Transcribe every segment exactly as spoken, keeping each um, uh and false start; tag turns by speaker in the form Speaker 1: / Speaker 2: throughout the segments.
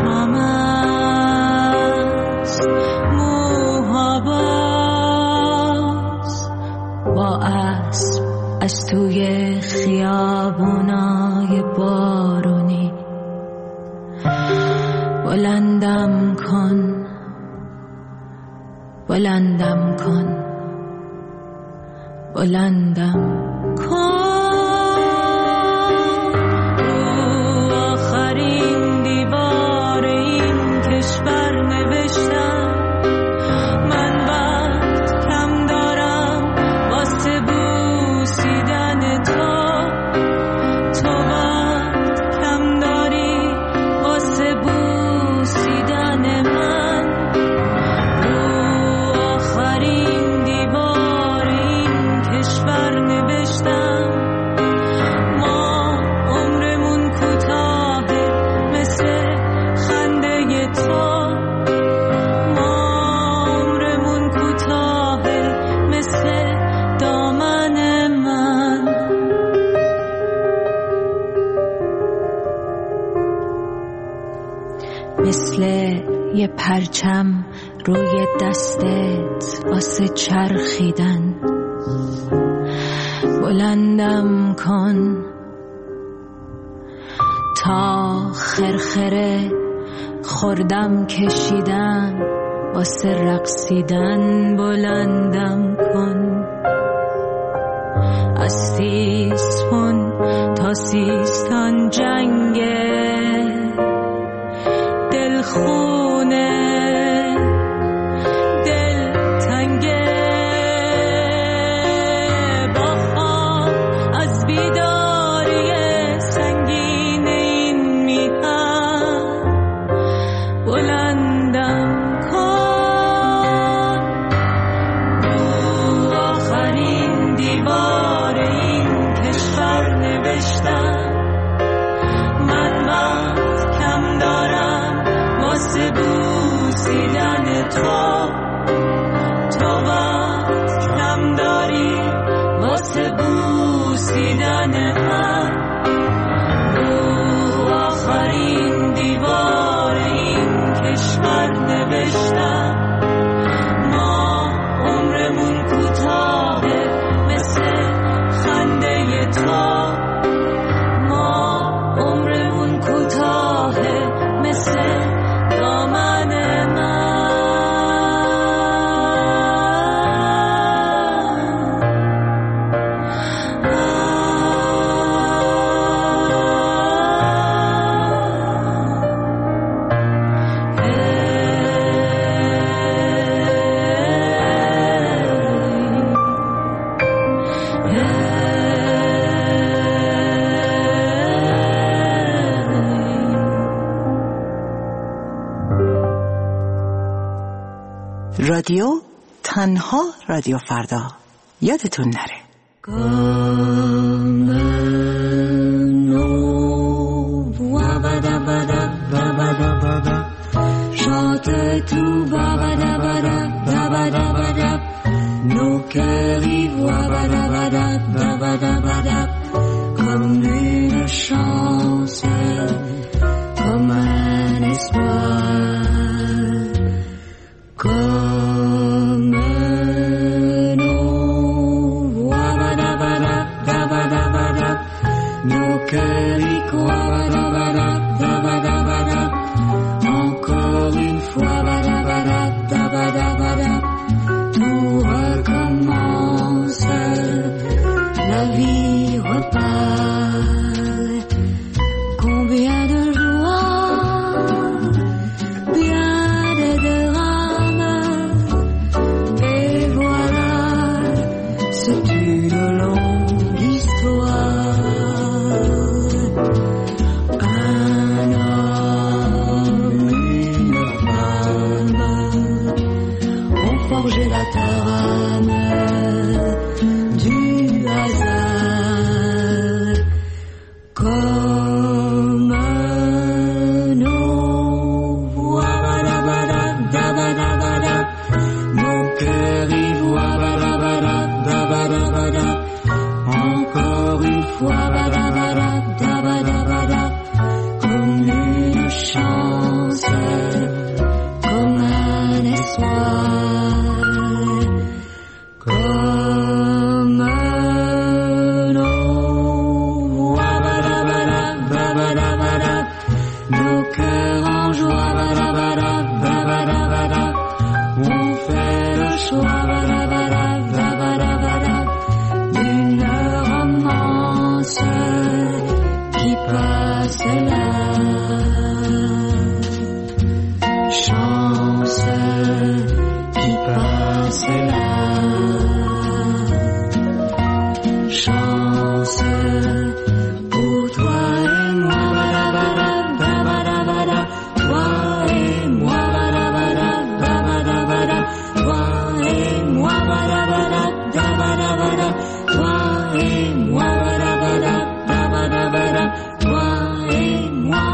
Speaker 1: شام است، موها باز با اسب از توی خیابونای بارونی بلندم کن، بلندم کن، بلندم کن. مثل یه پرچم روی دستت واسه چرخیدن بلندم کن تا خرخره خوردم کشیدن واسه رقصیدن بلندم کن. از تیسفون تا سیستان جنگه دل خونه دل تنگه با خواب از بیداری سنگین این میهن بلندم کن. رو آخرین دیوار این کشور نوشتم من وقت کم دارم واسه بوسیدن تو، تو وقت کم داری واسه بوسیدن من. رو آخرین دیوار این کشور نوشتم ما عمرمون کوتاهه مثل خنده تو، ما عمرمون کوتاهه مثل دامن من.
Speaker 2: رادیو تنها رادیو فردا یادتون نره.
Speaker 1: Comme une chance, comme un espoir, comme un eau, nos cœurs y croient, encore une fois, tout recommence, la vie. comme un espoir, comme un eau. Wabadabada, babadabada, nos cœurs en joie, babadabada, babadabada, on fait le choix, babadabada, babadabada, d'une romance qui passe là. Chance qui passe là. Chance pour toi et moi, badabada, babadabada, toi et moi, badabada, babadabada, toi et moi, badabada, babadabada, toi et moi, badabada, babadabada, toi et moi.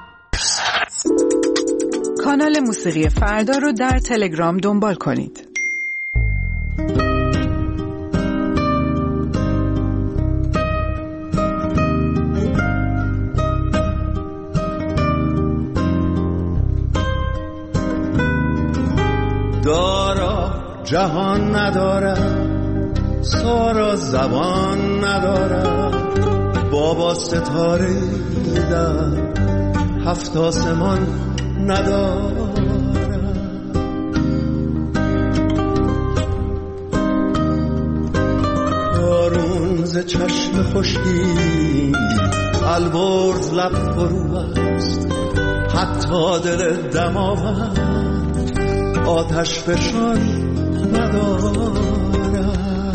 Speaker 2: کانال موسیقی فردا رو در تلگرام دنبال کنید.
Speaker 3: دارا جهان ندارد، سارا زبان ندارد، بابا ستاره در هفت آسمان ندارد. کارون ز چشم خشکی البرز لب فرو است، حتی دل دماوند آتش فشان ندارد.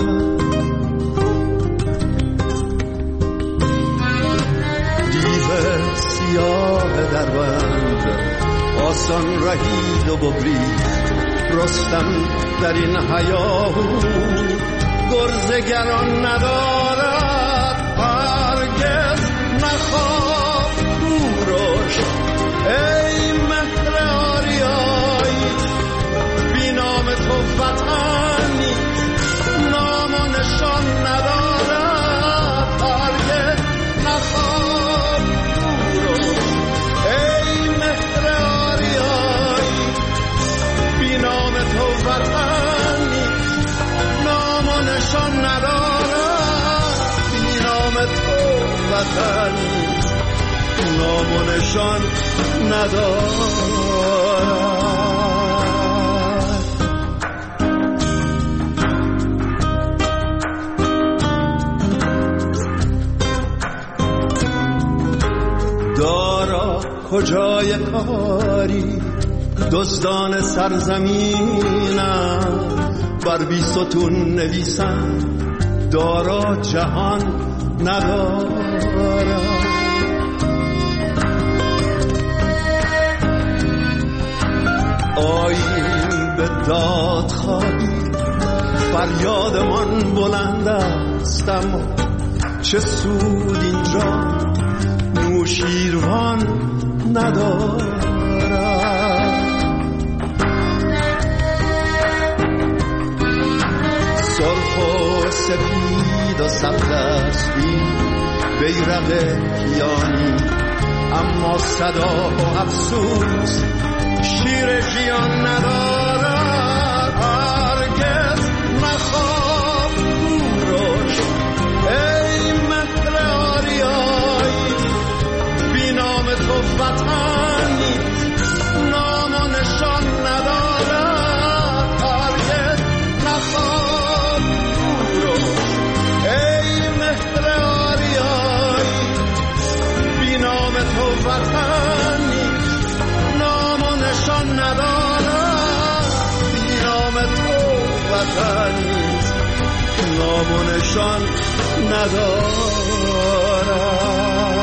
Speaker 3: دیو سیاه در بند آسان رهید و بگریخت، رستم در این هیاهو گرزگران ندارد. هرگز نخواب کوروش ای مهر آریایی، بی نام تو وطنی نام و نشان ندارد. هرگز نخواب کوروش ای مهر آریایی، بی نام تو وطنی نام و نشان ندارد. بی نام تو وطنی نام و نشان ندارد. دارا کجای کاری دزدان سرزمینم، بر بی ستون نویسم دارا جهان ندارد. آیین به داد خواهی فریادمان بلند است، اما چه سود اینجا نوشیروان ندارد. سرخ و سپید و سبز است این بیرق کیانی، اما صدا و افسوس شیر جیان ندارد. هرگز نخواب کوروش ای مهر آریایی، بی نام تو وطنی نام و نشان ندارد. هرگز نخواب کوروش ای مهر آریایی، بی نام تو وطنی نام و نشان ندارد. بی نام تو وطنی نام و نشان ندارد.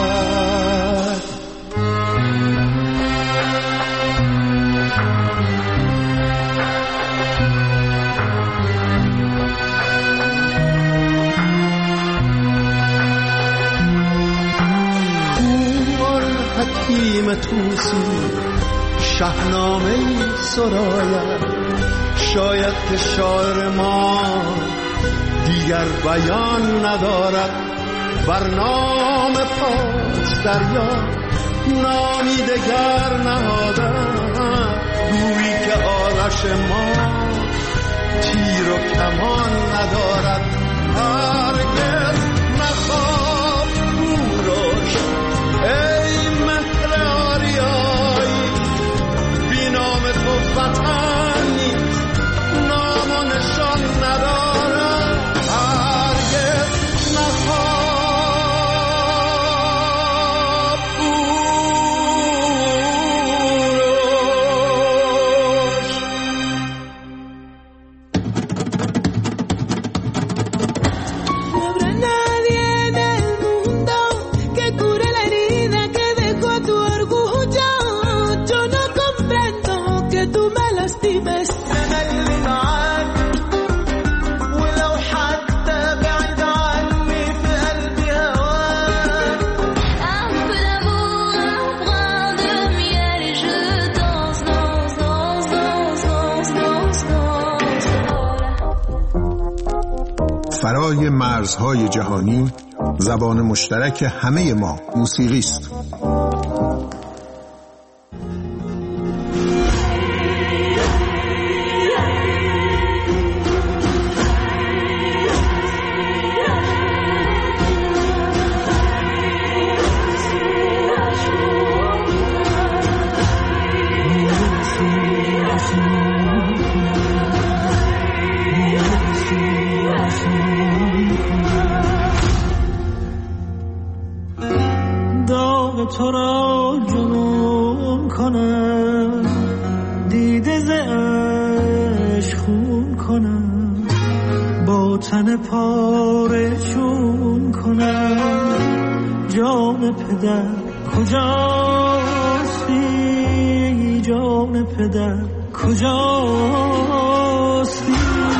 Speaker 3: حکیم توسی شاهنامه سراید، شاید که شاعر ما دیگر بیان ندارد. بر نام پاس دریا نامی دگر نهادن، پیش ما تیر و کمان ندارد. هرگز مخواب کوروش ای مهر آریایی، بی نام تو وطنی نام و نشان ندارد. هرگز مخواب
Speaker 4: فرای مرزهای جهانی، زبان مشترک همه ما موسیقی است.
Speaker 5: تو را جنون کنم، دیده ز عشق خون کنم، با تن پاره چون کنم. جان پدر کجاستی، جان پدر کجاستی؟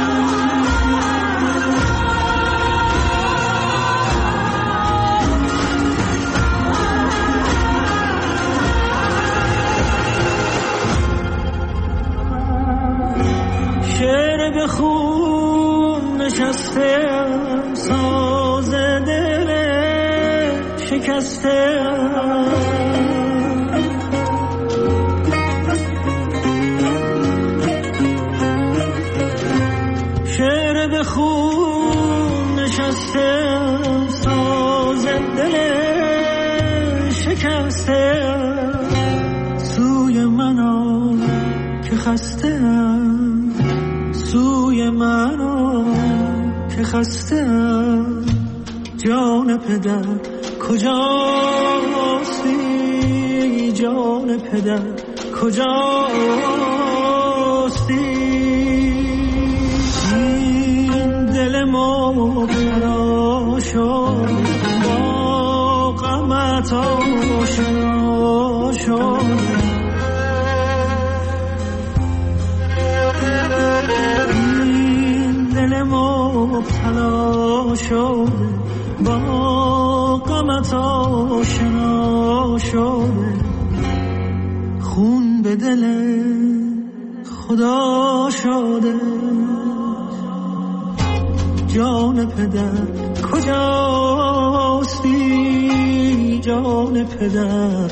Speaker 5: شعر به خون نشستم، ساز دل شکستم. شعر به خون نشستم، ساز دل شکستم. سوی من آ که خستم، سوی من آ که خستم. جان پدر کجاستی، جان پدر کجاستی؟ این دل مبتلا شد، با غمت آشنا شد. مبتلا شده، با غمت آشنا شده. خون به دل خدا شده. جان پدر کجاستی، جان پدر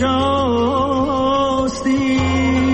Speaker 5: کجاستی؟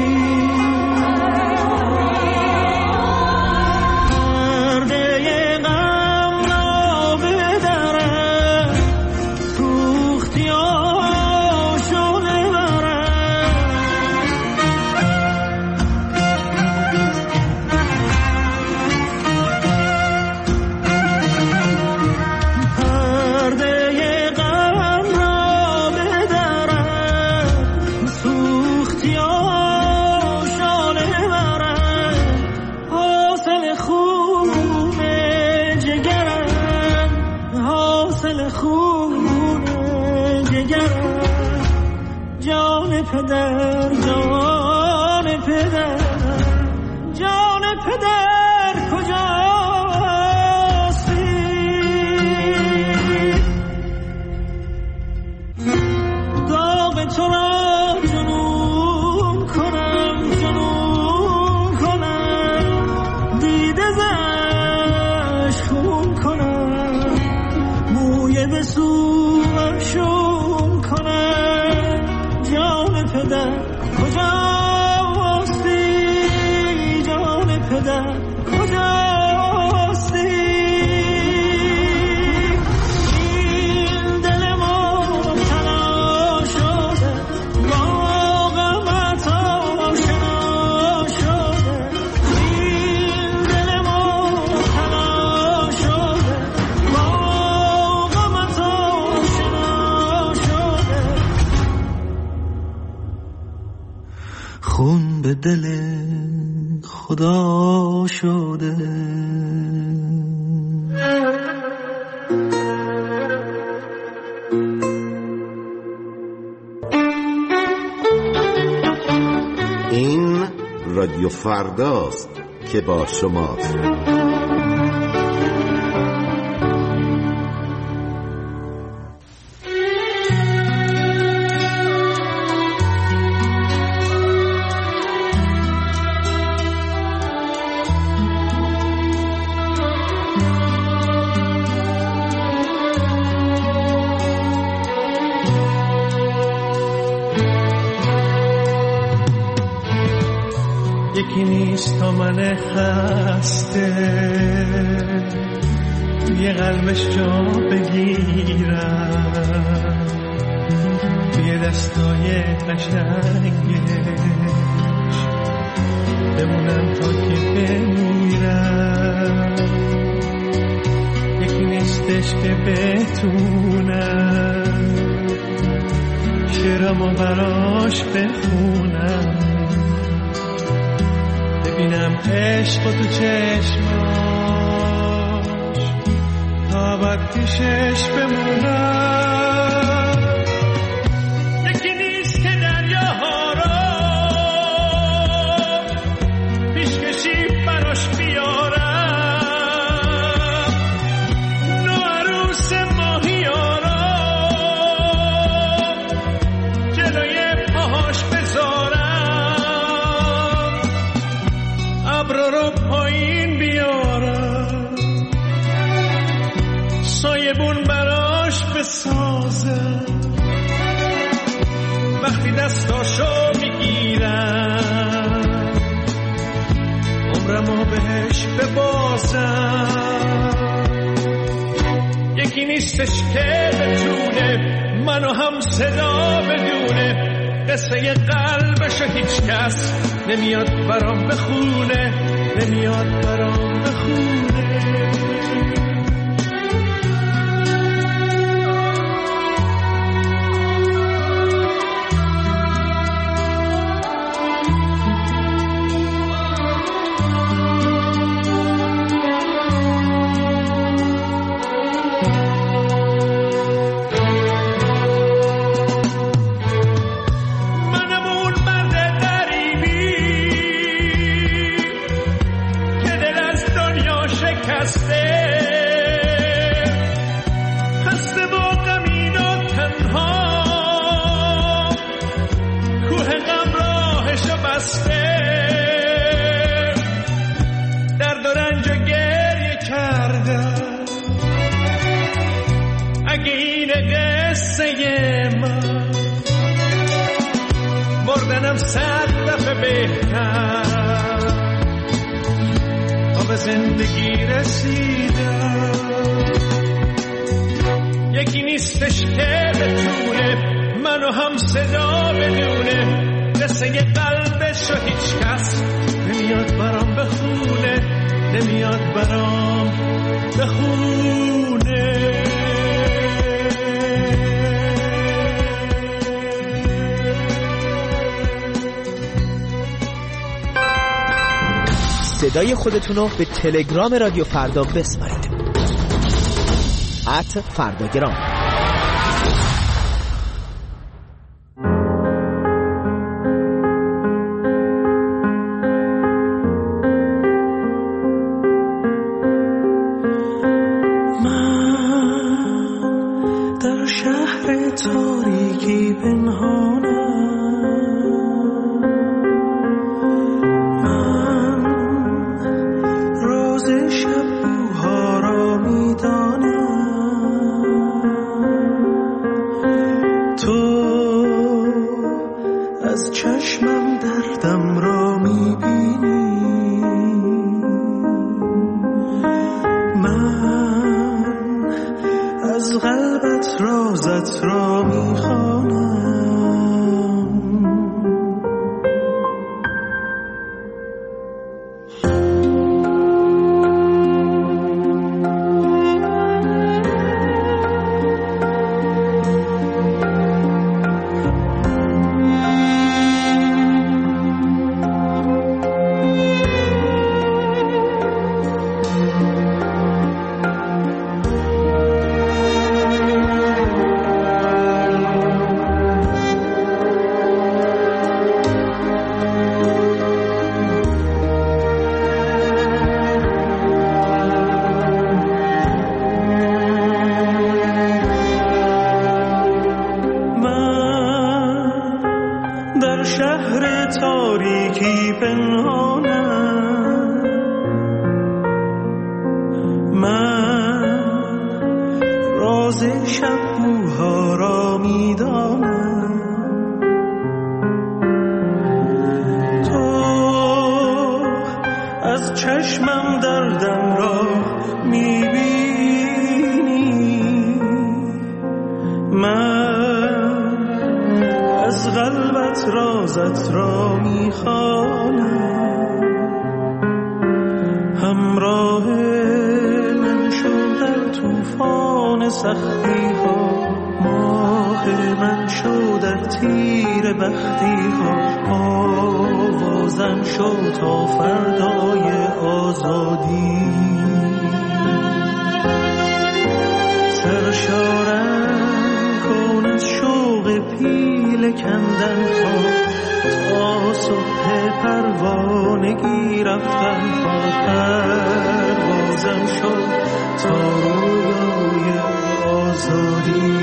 Speaker 5: پدر، جان پدر، جان پدر کجاستی؟ داغ تو را جنون کنم، جنون کنم، دیده زش خون کنم، موی به سوشون کنم. جان پدر کجا شدم کجاستی این دل مبتلا شده با غمت آشنا شده این دل مبتلا شده با غمت آشنا شده خون به دل خدا شده.
Speaker 6: این رادیو فرداست که با شماست.
Speaker 5: یکی نیست تا من خسته توی قلبش جا بگیرم توی دستای قشنگش بمونم تا که بمیرم. یکی نیستش که بتونم شعرامو براش بخونم ببینم عشق و تو چشماش تا ابد پیشش بمونم. یکی نیست که دریاها رو پیشکشی براش بیارم نو عروس ماهیارا جلوی پاهاش بذارم ابرا رو پایین بیارم سایبون براش بسازم وقتی دستاشو میگیرم عمرمو بهش ببازم. یکی نیستش که بتونه منو هم صدا بدونه قصه قلبشو هیچ کس نمیاد برام بخونه نمیاد برام بخونه. مردنم صد دفعه بهتر تا به زندگی رسیدم. یکی نیستش که بتونه منو هم صدا بدونه قصه قلبشو هیچ کس نمیاد برام بخونه نمیاد برام بخونه.
Speaker 7: صدای خودتونو به تلگرام رادیو فردا بسپارید ات فرداگرام.
Speaker 5: من در شهر تاریکی پنهانم شبوها را میدانم
Speaker 8: تاریکی پنهانم، من راز شب‌ها را میدانم. تو از چشمم دردم را میبینی، من از قلبت رازت را میخوانم. همراه من شو در طوفان سختی ها، ماه من شو در تیر بختی ها، آوازم شو تا فردای آزادی. سرشارم کن از شوق پیل کندن ها، تا صبح پروانگی رفتن ها. پروازم شو تا رویای آزادی.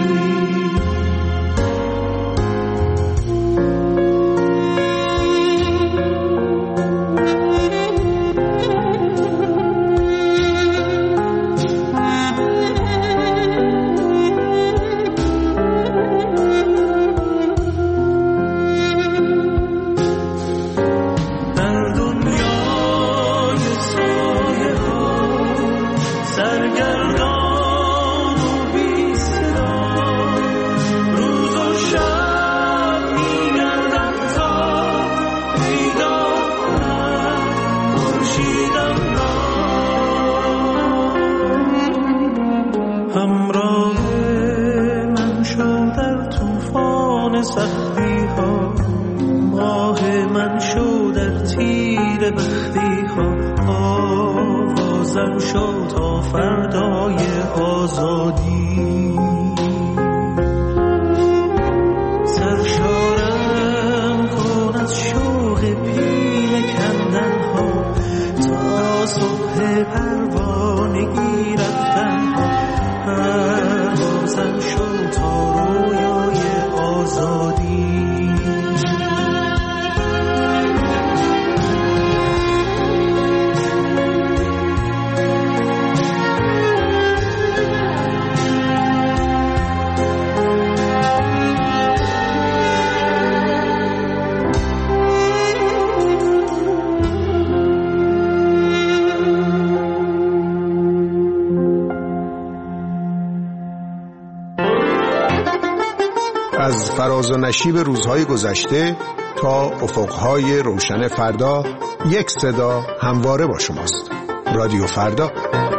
Speaker 4: از فراز و نشیب روزهای گذشته تا افقهای روشن فردا، یک صدا همواره با شماست. رادیو فردا.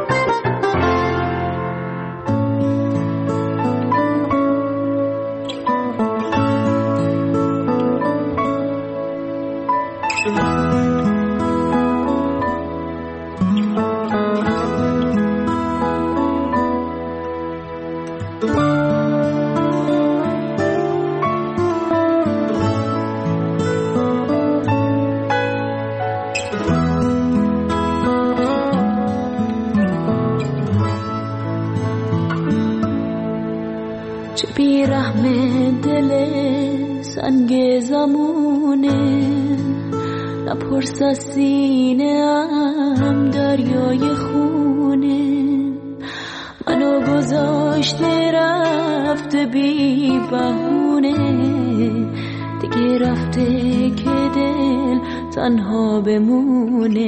Speaker 1: پرس از سینه‌ام دریای خونه، منو گذاشته رفته بی بهونه. دیگه رفته که دل تنها بمونه،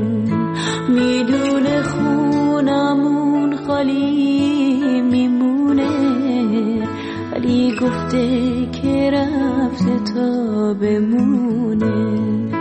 Speaker 1: میدونه خونمون خالی میمونه، ولی گفته که رفته تا بمونه.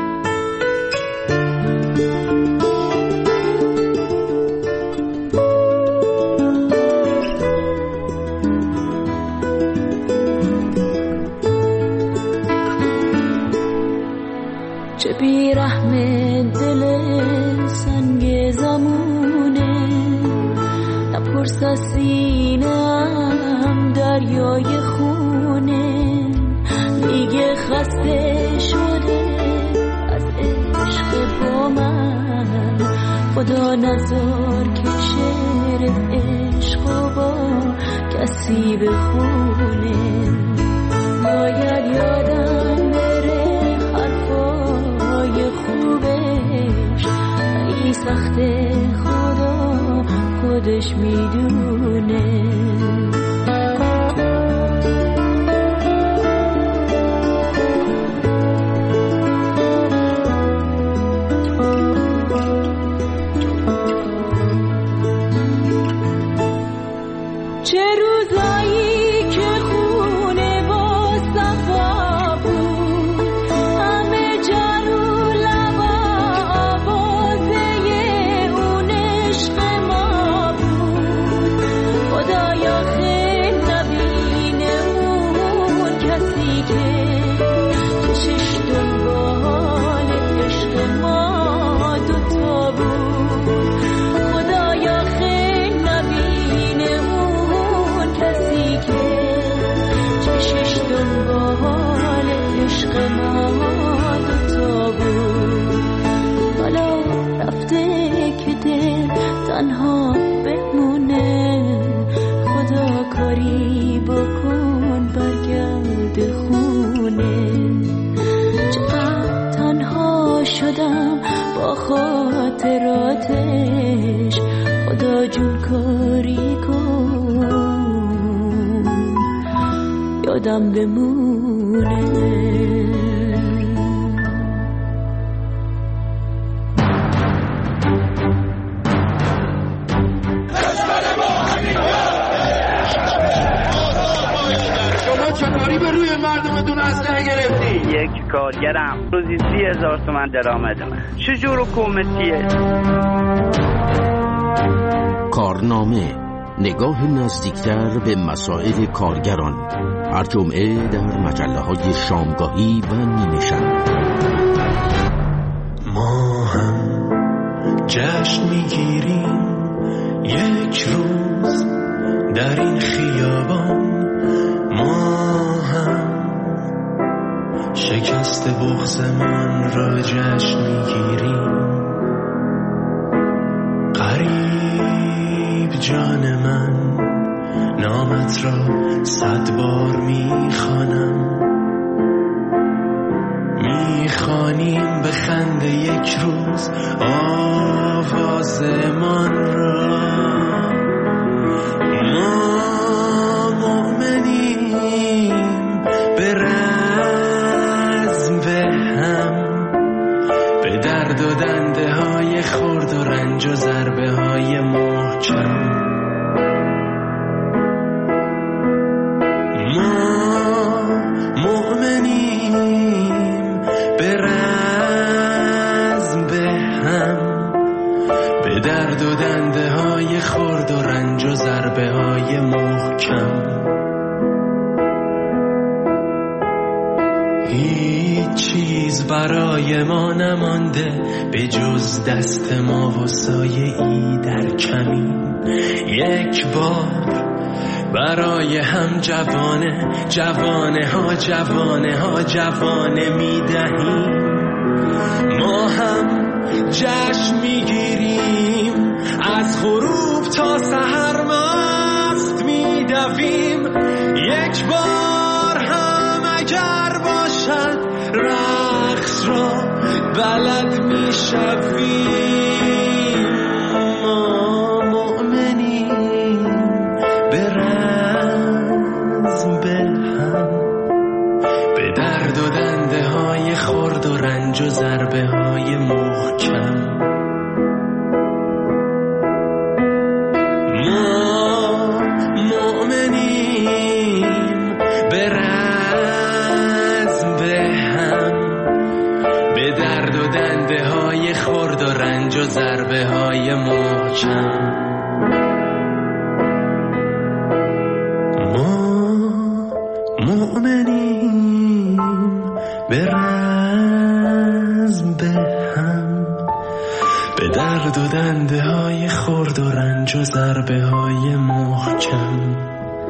Speaker 1: چه بیرحم دل سنگ زمونه، نپرس از سینه‌ام دریای خونه. میگه خسته شده از عشق با من، خدا نذار که شعر عشق با کسی بخونه. باید یادم بره حرفا وقت خدا خودش میدونه. تنها بمونه، خدا کاری بکن برگرد خونه. چقدر تنها شدم با خاطراتش، خدا جون کاری کن یادم بمونه.
Speaker 9: یک کارگرم روزی سی هزار تومن درآمد من. چجور حکومتیه؟
Speaker 10: کارنامه، نگاه نزدیکتر به مسائل کارگران، هر جمعه در مجله های شامگاهی و نیمه شب.
Speaker 8: ما هم جشن میگیریم یک روز در این خیابان، ما هم شکست بغضمان را جشن میگیریم. غریب جان من، نامت را صد بار میخوانم، میخوانیم به خنده یک روز آوازمان را. ما مؤمنیم به رزم به هم، به درد و دنده های خرد و رنج و ضربه های محکم. ما مؤمنیم به رزم به هم، به درد و دنده های خرد و رنج و ضربه های محکم. هیچ چیز برای ما نمانده به جز دست ما و سایه ای در کمین. یک بار برای هم جوانه جوانه ها جوانه ها جوانه می دهیم. ما هم جشن می گیریم، از غروب تا سحر مست می دویم. یک بار هم اگر باشد رقص را بلد می شویم. ما مؤمنیم به رزم به هم، به درد و دنده های خرد و رنج و ضربه های محکم. ما مؤمنیم به رزم به هم، به درد و دنده های خرد و رنج و ضربه های محکم. مؤمنیم به رزم به هم، به درد و دنده های خرد و رنج و ضربه های محکم.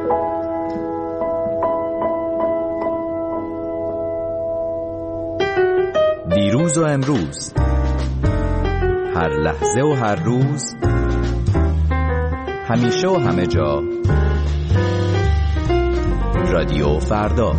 Speaker 11: دیروز و امروز، هر لحظه و هر روز، همیشه و همه جا، رادیو فردا.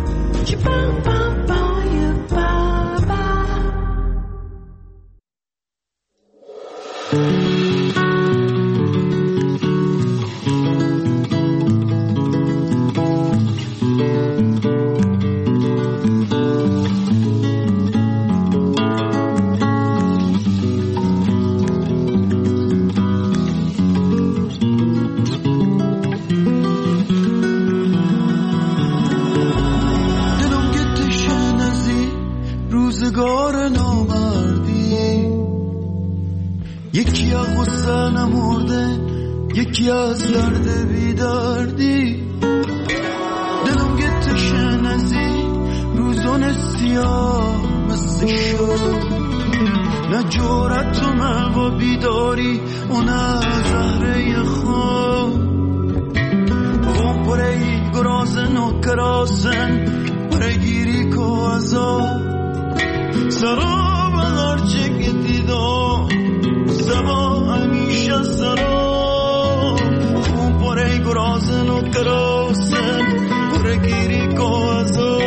Speaker 3: یار نامردی، یکی از غصه نمرده، یکی از درد بیدردی. دلم گتشه نزی روزون سیاه مثل شد، نه جورت و مغا بیداری و نه زهره خواب. خون پره گرازن و کراسن پره گیری که ازا سرا بغرچه گدیدم سبا همیشه سرا. خون پره گرازن و کراسن پره گیری که ازا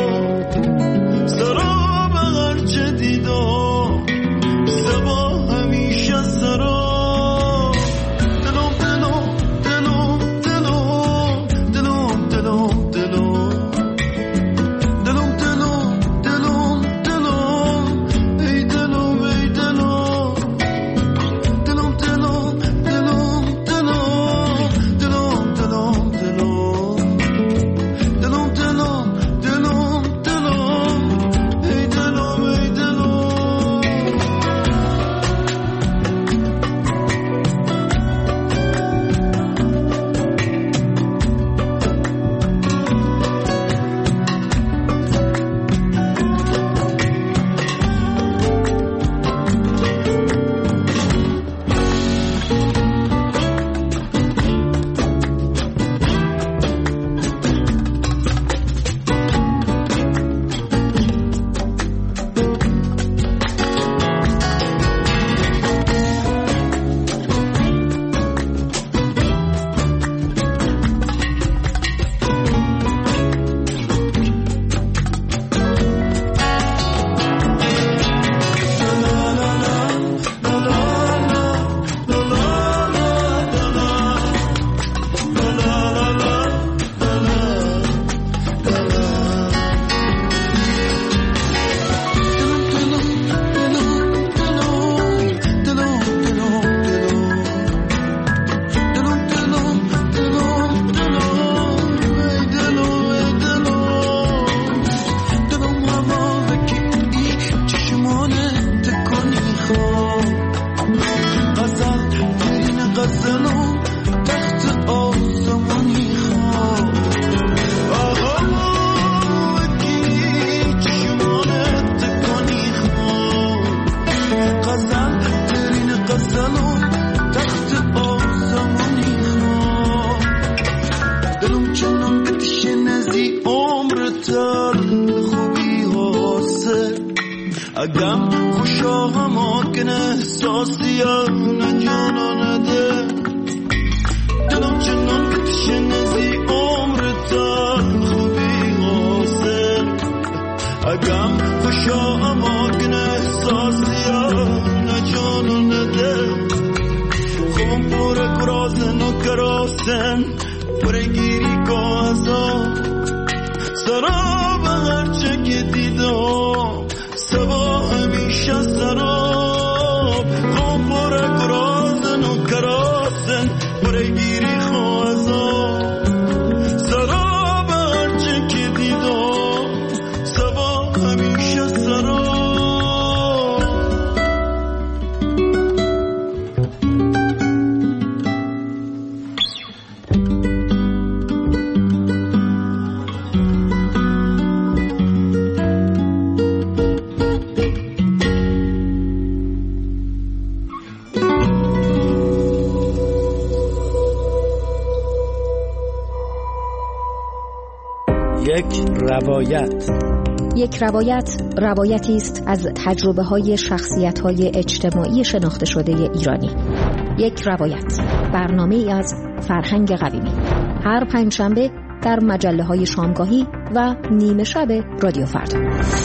Speaker 3: سرا بغرچه دیدم سبا همیشه سرا. اگم خوشا هما کن احساسی نه جانا نده. دلم چنان کتشه نزی عمر تا خوبی حاصل. اگم خوشا هما کن احساسی نه جانا نده. خوبم پور کرازن و کراسن پره گیری کازا سرا بغرچه که دیدم سبا همیشه سراب. خوب پره کرازن و کراسن پره گیری خوازا سرا بغرچه که دیدم سبا همیشه سراب.
Speaker 7: یک روایت.
Speaker 12: یک روایت روایتی است از تجربه های شخصیت های اجتماعی شناخته شده ایرانی. یک روایت، برنامه ای از فرهنگ قویمی، هر پنجشنبه در مجله های شامگاهی و نیمه شب رادیو فردا.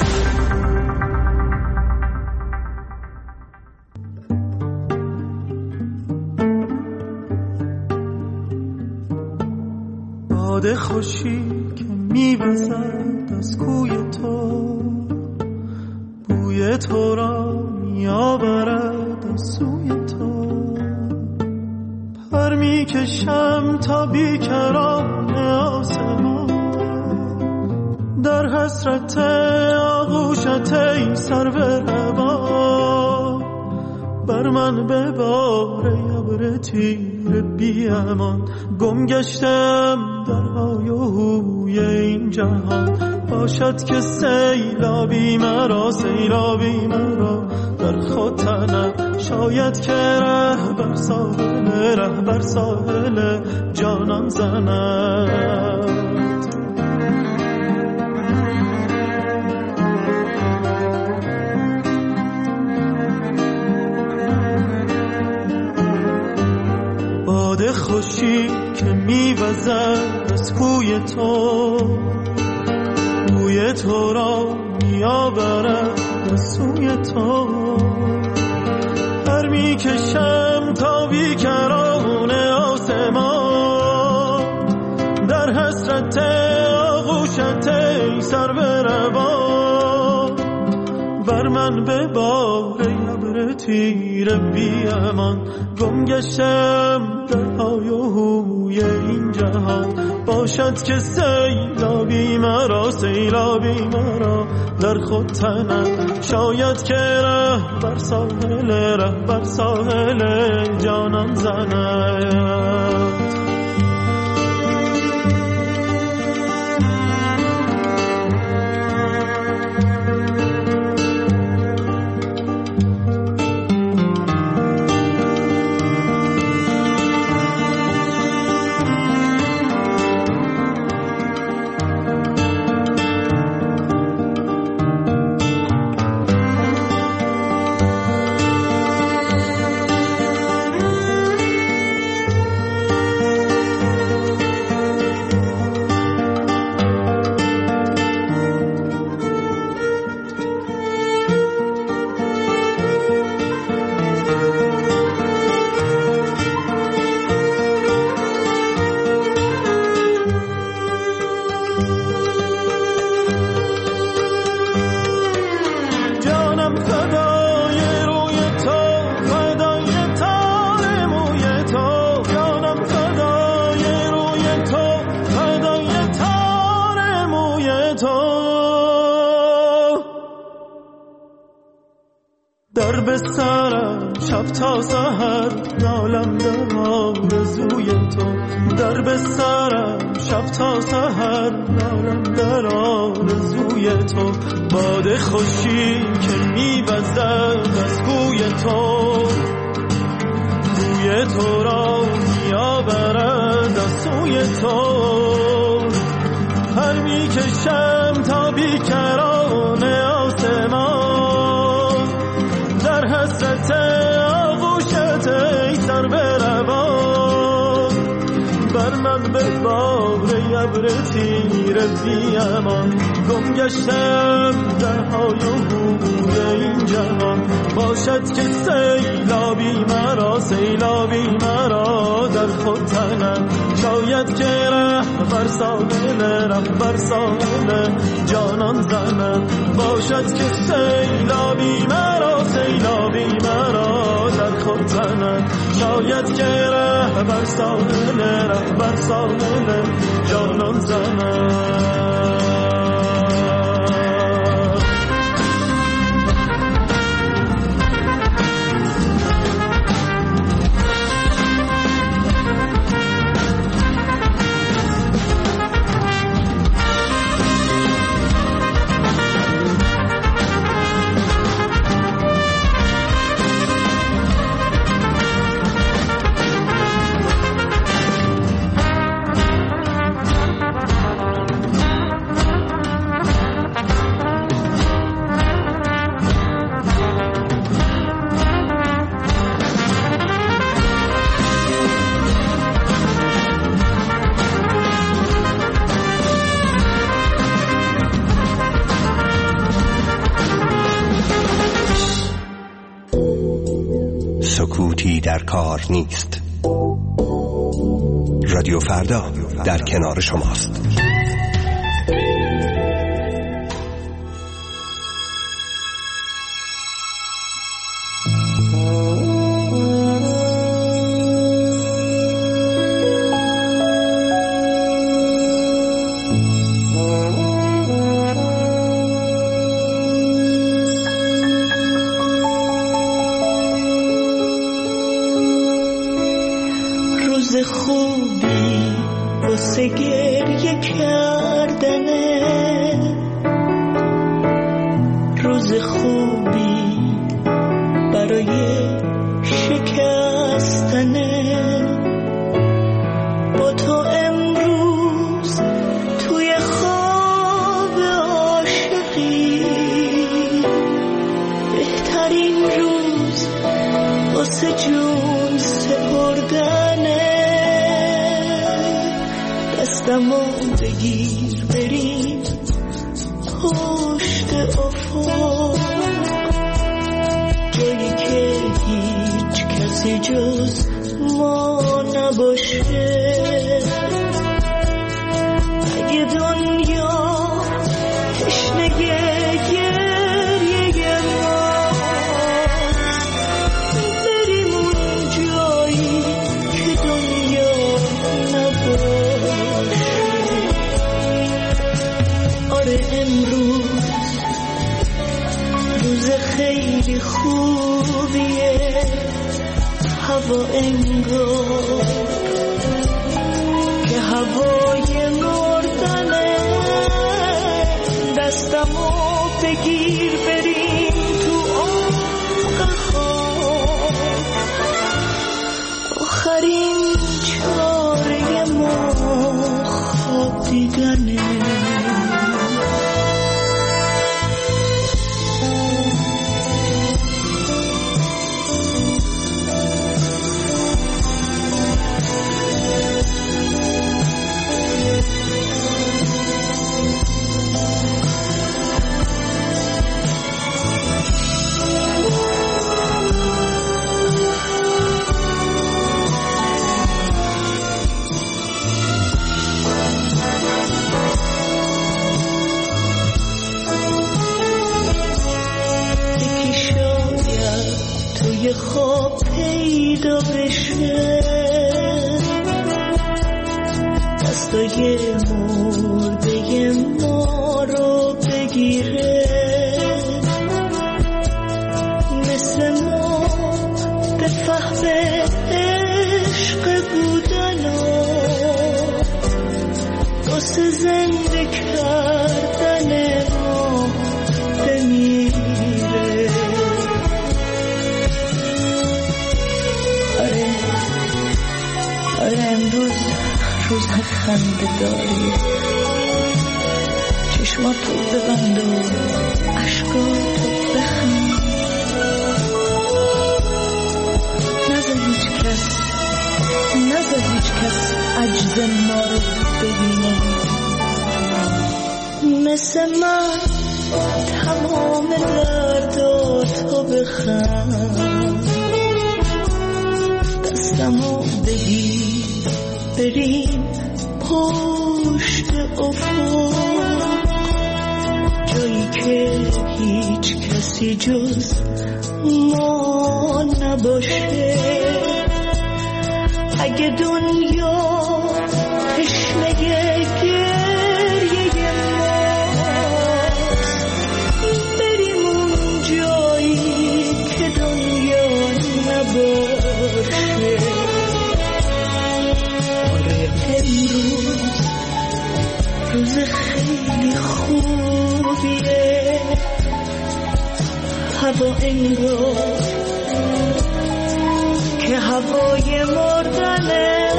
Speaker 3: باد خوشی که می‌وزد از کوی تو، بوی تو را می‌آورد از سوی تو. پر می‌کشم تا بیکران آسمان، در حسرت آغوشت ای سرو روا، بر من ببار ابر تیر بی امان. گم گشتم در های و هوی این جهان، باشد که سیلابی مرا سیلابی مرا در خود تنم. شاید که ره بر ساحل ره بر ساحل جانم زند. باد خوشی که میوزد از کوی تو، بوی تو را میآورد از سوی تو. پر میکشم تا بیکران آسمان، در حسرت آغوشت ای سرو روا، بر من ببار ابر تیر بی امان. گم گشتم در های و هوی این جهان، باشد که سیلابی مرا سیلابی مرا در خود تنم. شاید که ره بر ساحل ره بر ساحل جانم زند. در بسترم شب تا سحر نالم در آرزوی تو. در بسترم شب تا سحر نالم در آرزوی تو. باد خوشی که میوزد از کوی تو، بوی تو را میآورد از سوی تو. پر میکشم تا بیکران آسمان، در حسرت آغوشت ای سرو روا، بر من ببار ابر تیر بی امان. گم گشتم در های و هوی این جهان، باشد که سیلابی مرا سیلابی مرا در خود تنم. شاید که ره بر ساحل ره بر ساحل جانان زنم، باشد که سیلابی مرا سیلابی مرا در خود تنم. شاید که ره بر ساحل ره بر ساحل جانان زنم.
Speaker 4: سکوتی در کار نیست. رادیو فردا در کنار شماست.
Speaker 13: واسه گریه کردنه، روز خوبی برای شکستنه. با تو امروز توی خواب عاشقی، بهترین روز واسه جون سپردنه. دستمو بگیر بریم پشت افق، جایی که هیچ کسی جز ما نباشه. اگه دنیا تشنه گریه ماست، بریم اون جایی که دنیا نباشه. آره امروز روز خیلی خوبیه، هوا انگار که هوای مردنه. دستمو بگیر بریم تو عمق خواب، آخرین چاره ما خواب دیدنه. خواب پیدا بشه، دستای مرده ما رو بگیره. مثل ما به فهم عشق بودن و واسه زنده کردن ما بمیره. آره امروز روز خنده داری، چشماتو ببند و عشقاتو بخند. نذار هیچ کس نذار هیچ کس عجز ما رو ببینه. مثل من تمام درداتو بخند. دستمو بگیر بریم پشت افق، جایی که هیچ کسی جز ما نباشه. اگه دنیا تشنه گریه ماست، بریم اون جایی که دنیا نباشه. امروز روز خیلی خوبیه، هوا انگار که هوای مردنه.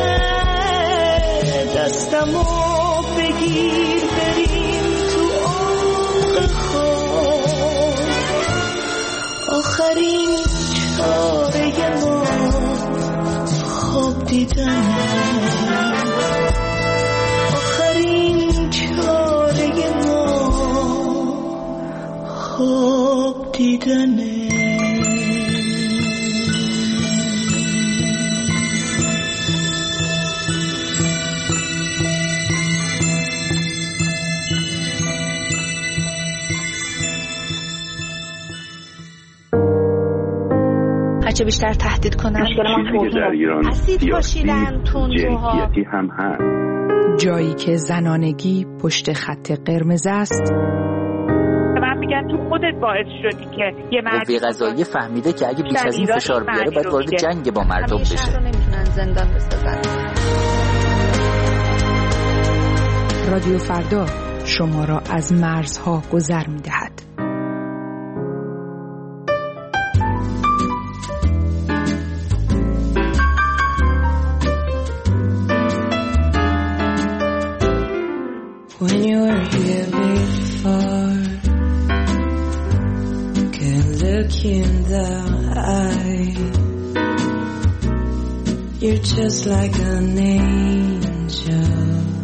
Speaker 13: دستمو بگیر بریم تو عمق خواب، آخرین چاره ما خواب دیدنه. خواب دیدنه.
Speaker 14: هرچه بیشتر تهدید کنن
Speaker 15: چیزی که در ایران سیاسی جنسیتی هم هست.
Speaker 2: جایی که زنانگی پشت خط قرمز است.
Speaker 16: من میگم تو خودت باعث شدی که یه مرد
Speaker 17: قوه قضاییه فهمیده که اگه بیش از این فشار بیاره باید وارد جنگ با مردم بشه.
Speaker 14: همیشه رو نمیتونن زندان بسازن.
Speaker 2: رادیو فردا شما را از مرزها گذر می دهد.
Speaker 1: When you were here before, can look in the eye. You're just like an angel.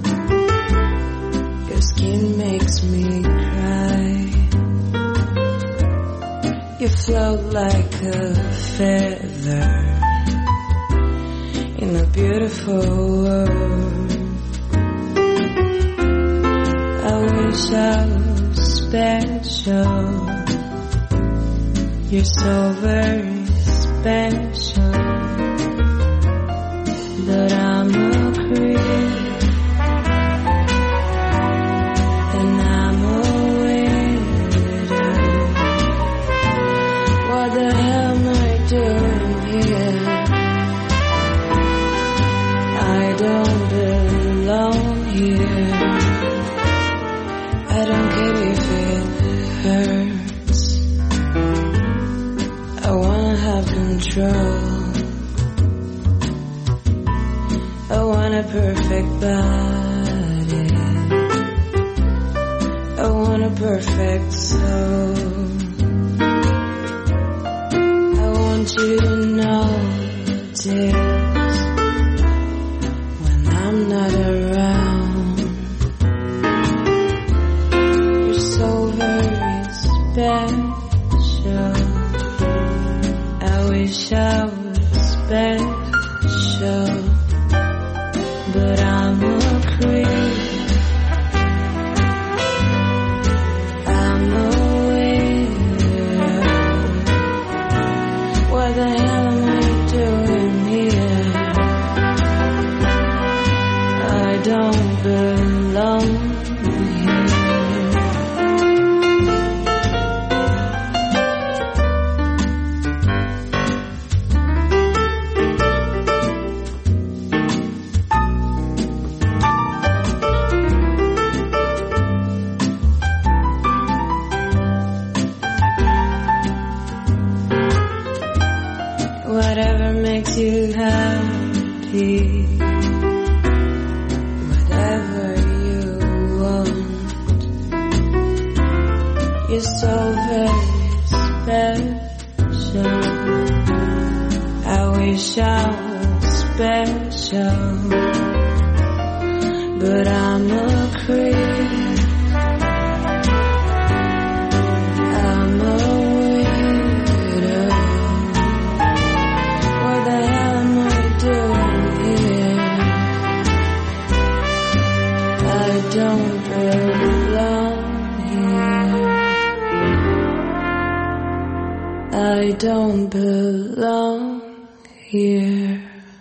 Speaker 1: Your skin makes me cry. You float like a feather in a beautiful world. I wish I was special. You're so very special. But I'm a creep, and I'm a widow. What the hell am I doing here? I don't belong here. I don't care if it hurts. I wanna have control. I want a perfect body. I want a perfect soul. I want you to notice when I'm not around. You're so very special. I wish I was special. But I'm a creep. I'm a widow. What the hell am I doing here? I don't belong here. Whatever makes you happy, whatever you want. You're so very special. I wish I was special, but I'm a creep. I'm a widow. What the hell am I doing here? I don't belong here. I don't belong here.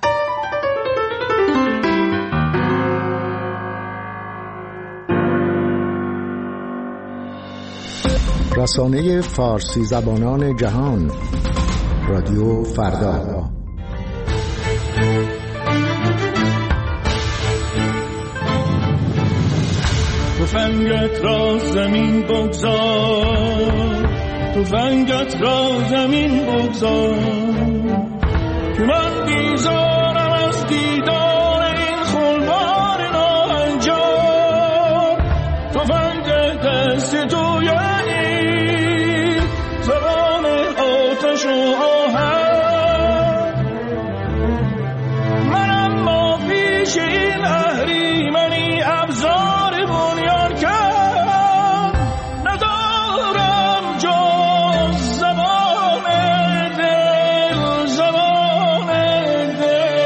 Speaker 4: رسانه فارسی زبانان جهان، رادیو فردا.
Speaker 3: تفنگت را زمین بگذار، تفنگت را زمین بگذار، که من بیزارم از دیدار این خلوار ناهنجار. تفنگ دست تو یعنی زبان آتش و آهن، من اما پیش این اهریمنی ابزار بنیان کرد. ندارم جز زبان دل، زبان دل.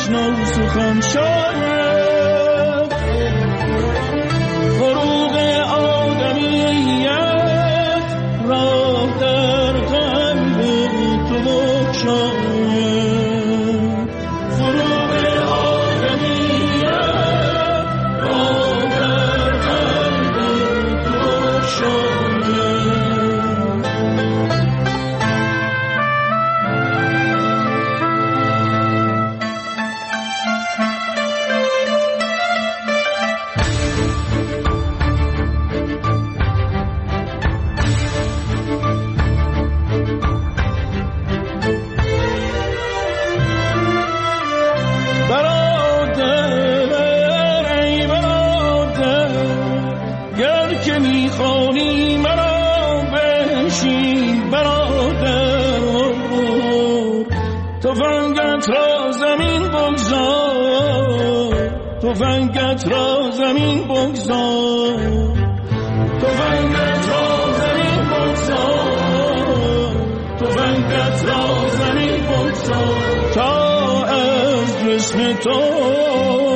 Speaker 3: آشنا سخن شاید فروغ آدمیت را در قلب تو بخشاید فروغ آدمیت را در قلب تو بخشاید میخوانی مرا بنشین برادر تفنگت را زمین بگذار تفنگت را زمین بگذار تفنگت را زمین بگذار تفنگت را زمین بگذار تا از جسم تو